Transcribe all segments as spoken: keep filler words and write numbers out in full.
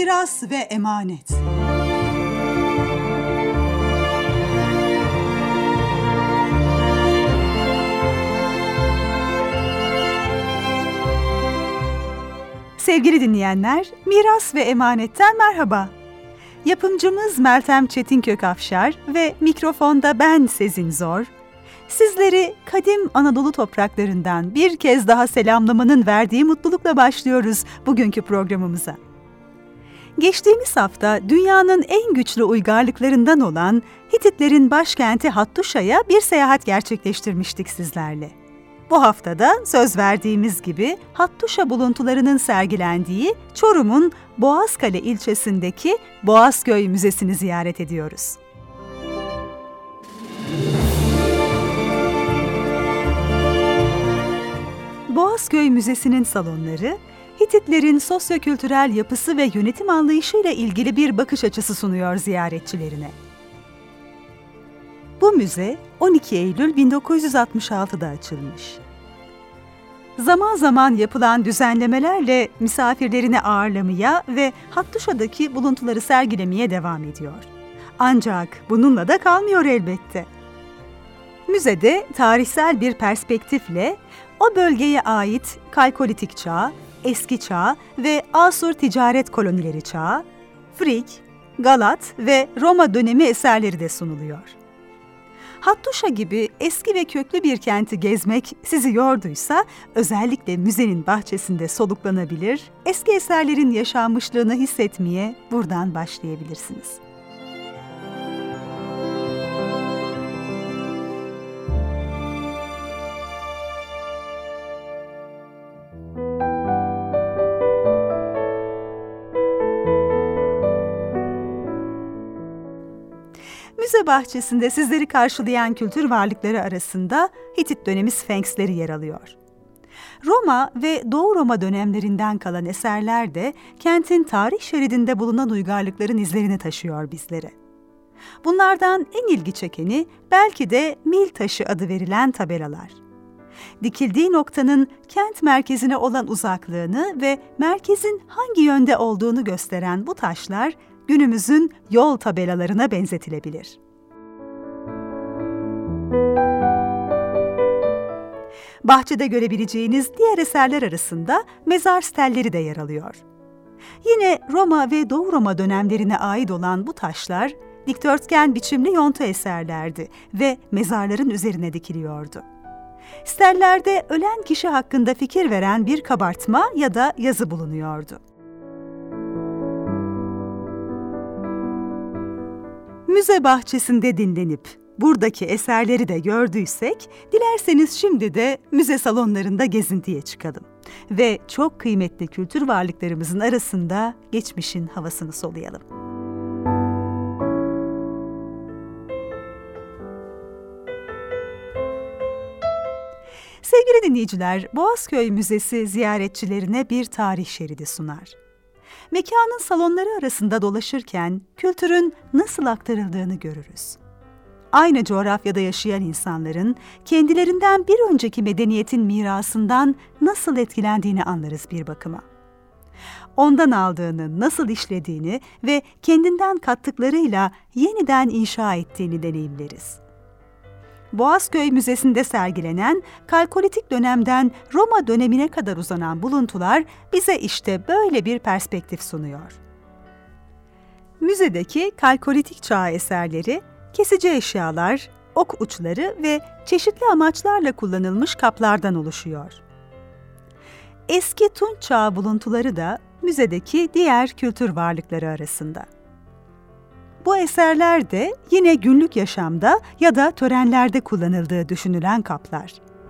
Miras ve emanet. Sevgili dinleyenler, Miras ve Emanet'ten merhaba. Yapımcımız Meltem Çetinkök-Afşar ve mikrofonda ben Sezin Zor. Sizleri kadim Anadolu topraklarından bir kez daha selamlamanın verdiği mutlulukla başlıyoruz bugünkü programımıza. Geçtiğimiz hafta dünyanın en güçlü uygarlıklarından olan Hititlerin başkenti Hattuşa'ya bir seyahat gerçekleştirmiştik sizlerle. Bu haftada söz verdiğimiz gibi Hattuşa buluntularının sergilendiği Çorum'un Boğazkale ilçesindeki Boğazköy Müzesi'ni ziyaret ediyoruz. Boğazköy Müzesi'nin salonları, Hititlerin sosyokültürel yapısı ve yönetim anlayışıyla ilgili bir bakış açısı sunuyor ziyaretçilerine. Bu müze on iki Eylül bin dokuz yüz altmış altıda açılmış. Zaman zaman yapılan düzenlemelerle misafirlerini ağırlamaya ve Hattuşa'daki buluntuları sergilemeye devam ediyor. Ancak bununla da kalmıyor elbette. Müzede tarihsel bir perspektifle o bölgeye ait Kalkolitik Çağ, Eski Çağ ve Asur ticaret kolonileri çağı, Frig, Galat ve Roma dönemi eserleri de sunuluyor. Hattuşa gibi eski ve köklü bir kenti gezmek sizi yorduysa, özellikle müzenin bahçesinde soluklanabilir, eski eserlerin yaşanmışlığını hissetmeye buradan başlayabilirsiniz. Müze bahçesinde sizleri karşılayan kültür varlıkları arasında Hitit dönemi sfenksleri yer alıyor. Roma ve Doğu Roma dönemlerinden kalan eserler de kentin tarih şeridinde bulunan uygarlıkların izlerini taşıyor bizlere. Bunlardan en ilgi çekeni belki de Mil Taşı adı verilen tabelalar. Dikildiği noktanın kent merkezine olan uzaklığını ve merkezin hangi yönde olduğunu gösteren bu taşlar, günümüzün yol tabelalarına benzetilebilir. Bahçede görebileceğiniz diğer eserler arasında mezar stelleri de yer alıyor. Yine Roma ve Doğu Roma dönemlerine ait olan bu taşlar, dikdörtgen biçimli yontu eserlerdi ve mezarların üzerine dikiliyordu. Stellerde ölen kişi hakkında fikir veren bir kabartma ya da yazı bulunuyordu. Müze bahçesinde dinlenip buradaki eserleri de gördüysek, dilerseniz şimdi de müze salonlarında gezintiye çıkalım ve çok kıymetli kültür varlıklarımızın arasında geçmişin havasını soluyalım. Sevgili dinleyiciler, Boğazköy Müzesi ziyaretçilerine bir tarih şeridi sunar. Mekanın salonları arasında dolaşırken kültürün nasıl aktarıldığını görürüz. Aynı coğrafyada yaşayan insanların kendilerinden bir önceki medeniyetin mirasından nasıl etkilendiğini anlarız bir bakıma. Ondan aldığını nasıl işlediğini ve kendinden kattıklarıyla yeniden inşa ettiğini deneyimleriz. Boğazköy Müzesi'nde sergilenen Kalkolitik dönemden Roma dönemine kadar uzanan buluntular bize işte böyle bir perspektif sunuyor. Müzedeki Kalkolitik çağı eserleri, kesici eşyalar, ok uçları ve çeşitli amaçlarla kullanılmış kaplardan oluşuyor. Eski Tunç çağı buluntuları da müzedeki diğer kültür varlıkları arasında. Bu eserler de yine günlük yaşamda ya da törenlerde kullanıldığı düşünülen kaplar.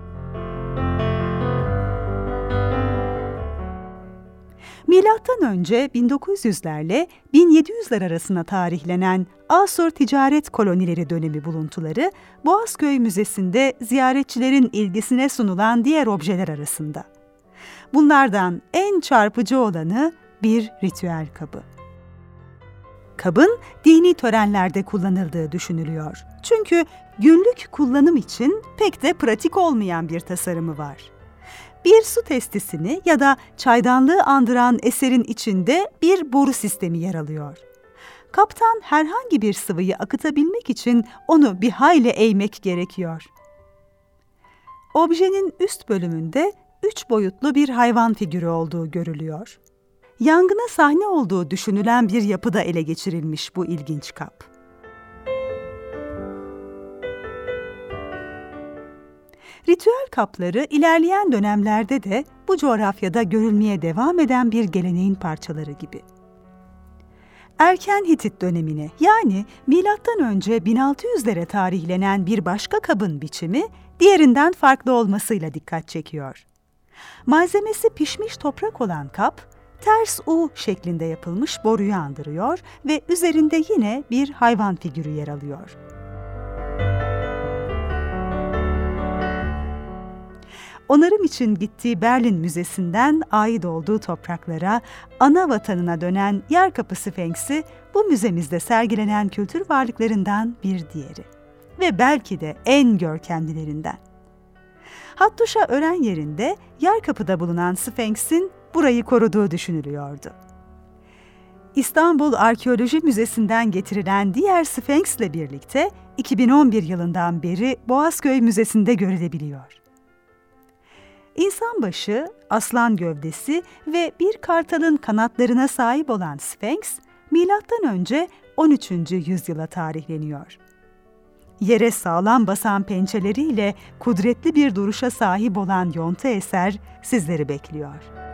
Milattan önce bin dokuz yüzlerle bin yedi yüzler arasına tarihlenen Asur ticaret kolonileri dönemi buluntuları Boğazköy Müzesi'nde ziyaretçilerin ilgisine sunulan diğer objeler arasında. Bunlardan en çarpıcı olanı bir ritüel kabı. Kabın dini törenlerde kullanıldığı düşünülüyor. Çünkü günlük kullanım için pek de pratik olmayan bir tasarımı var. Bir su testisini ya da çaydanlığı andıran eserin içinde bir boru sistemi yer alıyor. Kaptan herhangi bir sıvıyı akıtabilmek için onu bir hayli eğmek gerekiyor. Objenin üst bölümünde üç boyutlu bir hayvan figürü olduğu görülüyor. Yangına sahne olduğu düşünülen bir yapıda ele geçirilmiş bu ilginç kap. Ritüel kapları ilerleyen dönemlerde de bu coğrafyada görülmeye devam eden bir geleneğin parçaları gibi. Erken Hitit dönemine, yani milattan önce bin altı yüzlere tarihlenen bir başka kabın biçimi diğerinden farklı olmasıyla dikkat çekiyor. Malzemesi pişmiş toprak olan kap, ters U şeklinde yapılmış boruyu andırıyor ve üzerinde yine bir hayvan figürü yer alıyor. Onarım için gittiği Berlin Müzesi'nden ait olduğu topraklara, ana vatanına dönen Yerkapı Sfenksi bu müzemizde sergilenen kültür varlıklarından bir diğeri ve belki de en görkemlilerinden. Hattuşa ören yerinde Yerkapı'da bulunan Sfenks'in burayı koruduğu düşünülüyordu. İstanbul Arkeoloji Müzesi'nden getirilen diğer Sfenks'le birlikte iki bin on bir yılından beri Boğazköy Müzesi'nde görülebiliyor. İnsan başı, aslan gövdesi ve bir kartalın kanatlarına sahip olan Sfenks, milattan önce on üçüncü yüzyıla tarihleniyor. Yere sağlam basan pençeleriyle kudretli bir duruşa sahip olan yonta eser sizleri bekliyor.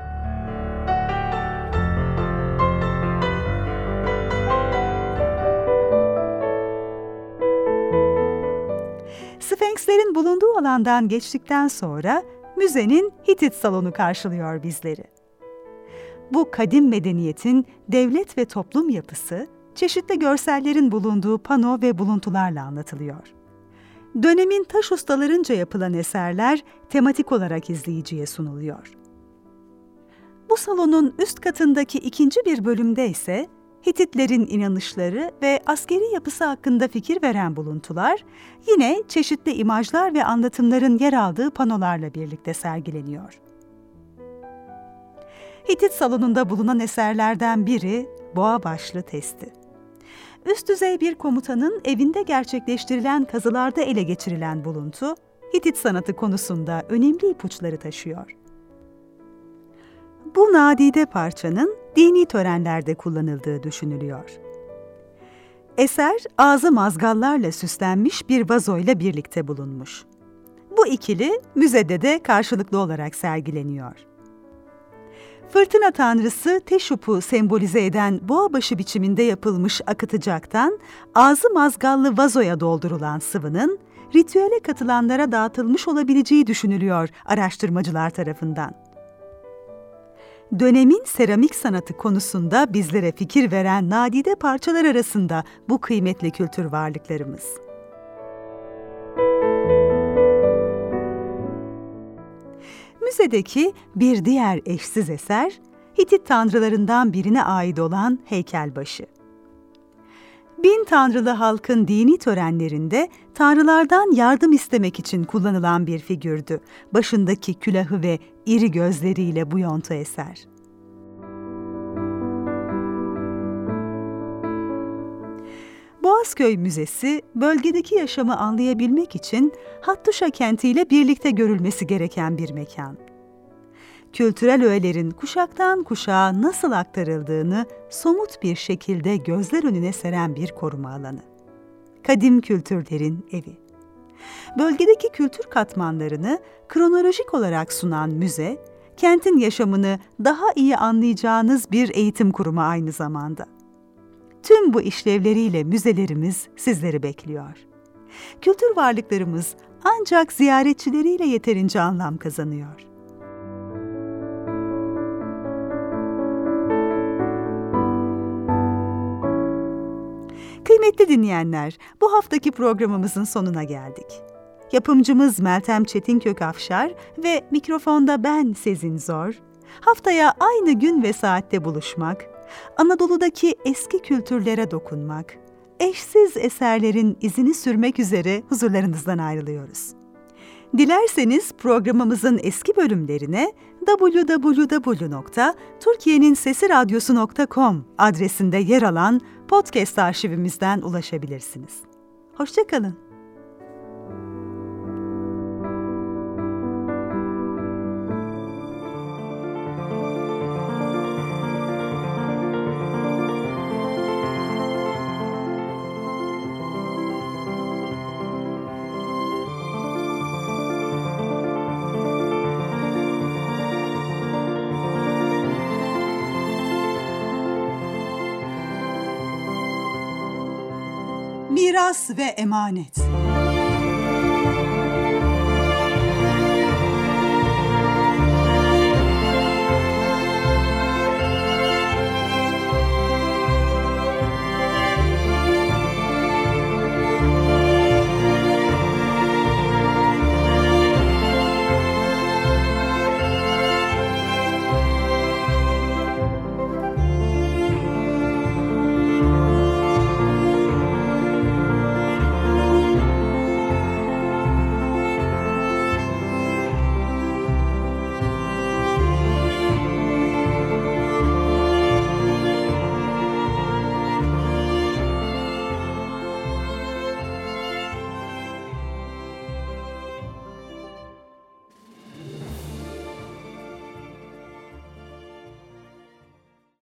Sfenkslerin bulunduğu alandan geçtikten sonra müzenin Hitit salonu karşılıyor bizleri. Bu kadim medeniyetin devlet ve toplum yapısı, çeşitli görsellerin bulunduğu pano ve buluntularla anlatılıyor. Dönemin taş ustalarınca yapılan eserler tematik olarak izleyiciye sunuluyor. Bu salonun üst katındaki ikinci bir bölümde ise Hititlerin inanışları ve askeri yapısı hakkında fikir veren buluntular, yine çeşitli imajlar ve anlatımların yer aldığı panolarla birlikte sergileniyor. Hitit salonunda bulunan eserlerden biri boğa başlı testi. Üst düzey bir komutanın evinde gerçekleştirilen kazılarda ele geçirilen buluntu, Hitit sanatı konusunda önemli ipuçları taşıyor. Bu nadide parçanın dini törenlerde kullanıldığı düşünülüyor. Eser, ağzı mazgallarla süslenmiş bir vazoyla birlikte bulunmuş. Bu ikili müzede de karşılıklı olarak sergileniyor. Fırtına tanrısı Teşup'u sembolize eden boğabaşı biçiminde yapılmış akıtıcaktan ağzı mazgallı vazoya doldurulan sıvının ritüele katılanlara dağıtılmış olabileceği düşünülüyor araştırmacılar tarafından. Dönemin seramik sanatı konusunda bizlere fikir veren nadide parçalar arasında bu kıymetli kültür varlıklarımız. Müzedeki bir diğer eşsiz eser, Hitit tanrılarından birine ait olan heykelbaşı. Bin tanrılı halkın dini törenlerinde tanrılardan yardım istemek için kullanılan bir figürdü. Başındaki külahı ve iri gözleriyle bu yonta eser. Boğazköy Müzesi, bölgedeki yaşamı anlayabilmek için Hattuşa kentiyle birlikte görülmesi gereken bir mekan. Kültürel öğelerin kuşaktan kuşağa nasıl aktarıldığını somut bir şekilde gözler önüne seren bir koruma alanı. Kadim kültürlerin evi. Bölgedeki kültür katmanlarını kronolojik olarak sunan müze, kentin yaşamını daha iyi anlayacağınız bir eğitim kurumu aynı zamanda. Tüm bu işlevleriyle müzelerimiz sizleri bekliyor. Kültür varlıklarımız ancak ziyaretçileriyle yeterince anlam kazanıyor. Kıymetli dinleyenler, bu haftaki programımızın sonuna geldik. Yapımcımız Meltem Çetinkök Afşar ve mikrofonda ben Sezin Zor, haftaya aynı gün ve saatte buluşmak, Anadolu'daki eski kültürlere dokunmak, eşsiz eserlerin izini sürmek üzere huzurlarınızdan ayrılıyoruz. Dilerseniz programımızın eski bölümlerine double-u double-u double-u nokta türkiye'nin sesi radyosu nokta com adresinde yer alan podcast arşivimizden ulaşabilirsiniz. Hoşça kalın. Miras ve emanet.